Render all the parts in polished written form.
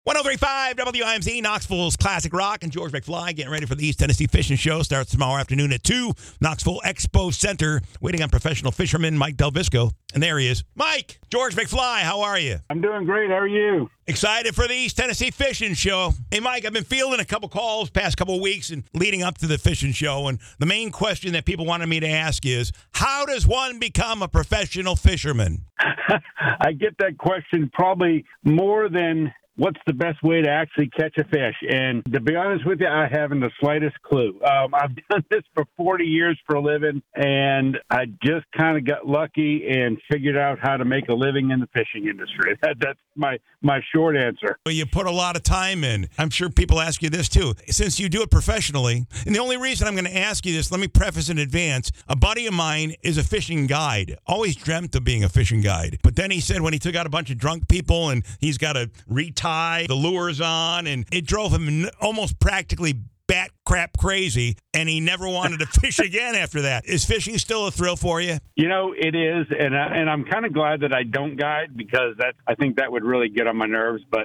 1035 WIMZ, Knoxville's Classic Rock, and George McFly getting ready for the East Tennessee Fishing Show. Starts tomorrow afternoon at 2, Knoxville Expo Center, waiting on professional fisherman Mike Del Visco. And there he is. Mike, George McFly, how are you? I'm doing great. How are you? Excited for the East Tennessee Fishing Show. Hey, Mike, I've been fielding a couple calls past couple of weeks and leading up to the fishing show, and the main question that people wanted me to ask is, how does one become a professional fisherman? I get that question probably more than what's the best way to actually catch a fish. And to be honest with you, I haven't the slightest clue. I've done this for 40 years for a living, and I just kind of got lucky and figured out how to make a living in the fishing industry. That's my short answer. Well, you put a lot of time in. I'm sure people ask you this too. Since you do it professionally, and the only reason I'm going to ask you this, let me preface in advance. A buddy of mine is a fishing guide. Always dreamt of being a fishing guide. But then he said when he took out a bunch of drunk people and he's got to retie the lures on, and it drove him almost practically bat crap crazy, and he never wanted to fish again after that. Is fishing still a thrill for you? You know, it is, and I'm kind of glad that I don't guide, because I think that would really get on my nerves. But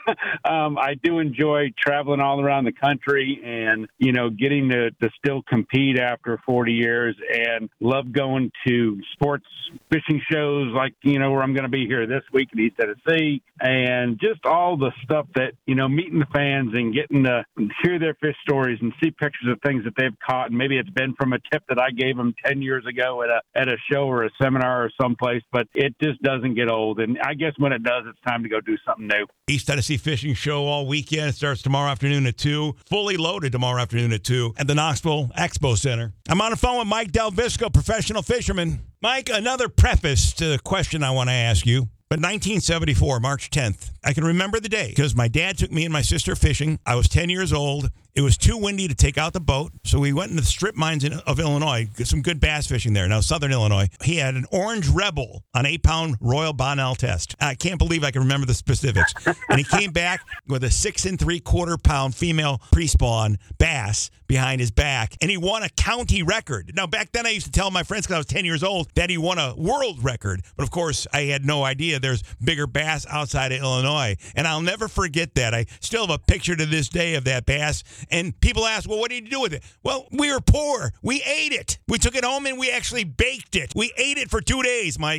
I do enjoy traveling all around the country and, you know, getting to still compete after 40 years, and love going to sports fishing shows like, you know, where I'm going to be here this week in East Tennessee, and just all the stuff that, you know, meeting the fans and getting to hear their fish stories and see pictures of things that they've caught. And maybe it's been from a tip that I gave them 10 years ago at a show or a seminar or someplace, but it just doesn't get old. And I guess when it does, it's time to go do something new. East Tennessee Fishing Show all weekend. It starts tomorrow afternoon at 2, fully loaded tomorrow afternoon at 2 at the Knoxville Expo Center. I'm on the phone with Mike Del Visco, professional fisherman. Mike, another preface to the question I want to ask you. But 1974, March 10th, I can remember the day because my dad took me and my sister fishing. I was 10 years old. It was too windy to take out the boat, so we went into the strip mines of Illinois, get some good bass fishing there. Now, Southern Illinois, he had an Orange Rebel, an 8-pound Royal Bonnell test. I can't believe I can remember the specifics. And he came back with a 6 3/4-pound female pre-spawn bass behind his back, and he won a county record. Now, back then I used to tell my friends, because I was 10 years old, that he won a world record. But, of course, I had no idea there's bigger bass outside of Illinois. And I'll never forget that. I still have a picture to this day of that bass. And people ask, well, what did you do with it? Well, we were poor. We ate it. We took it home and we actually baked it. We ate it for 2 days, Mike.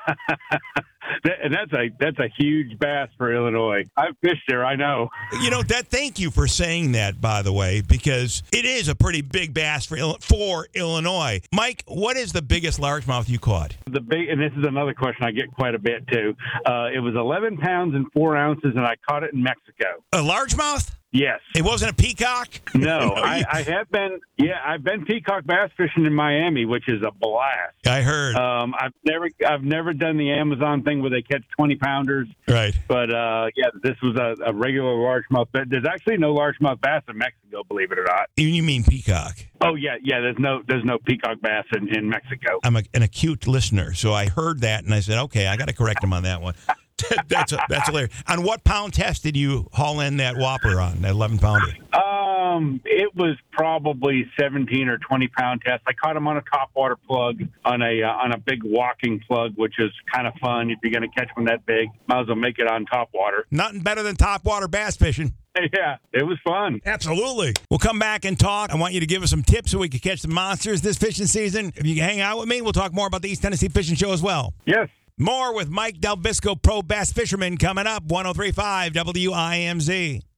And that's a huge bass for Illinois. I've fished there, I know. You know, thank you for saying that, by the way, because it is a pretty big bass for Illinois. Mike, what is the biggest largemouth you caught? And this is another question I get quite a bit too. It was 11 pounds and 4 ounces, and I caught it in Mexico. A largemouth? Yes. It wasn't a peacock? No, I have been. Yeah, I've been peacock bass fishing in Miami, which is a blast. I heard. I've never done the Amazon thing where they catch 20-pounders. Right. But yeah, this was a regular largemouth. But there's actually no largemouth bass in Mexico, believe it or not. You mean peacock? Oh yeah. There's no peacock bass in Mexico. I'm an acute listener, so I heard that and I said, okay, I got to correct him on that one. That's hilarious. On what pound test did you haul in that whopper on, that 11-pounder? It was probably 17 or 20-pound test. I caught him on a topwater plug, on a big walking plug, which is kind of fun. If you're going to catch one that big, might as well make it on topwater. Nothing better than topwater bass fishing. Yeah, it was fun. Absolutely. We'll come back and talk. I want you to give us some tips so we can catch the monsters this fishing season. If you can hang out with me, we'll talk more about the East Tennessee Fishing Show as well. Yes. More with Mike Del Visco, pro bass fisherman, coming up. 1035 WIMZ.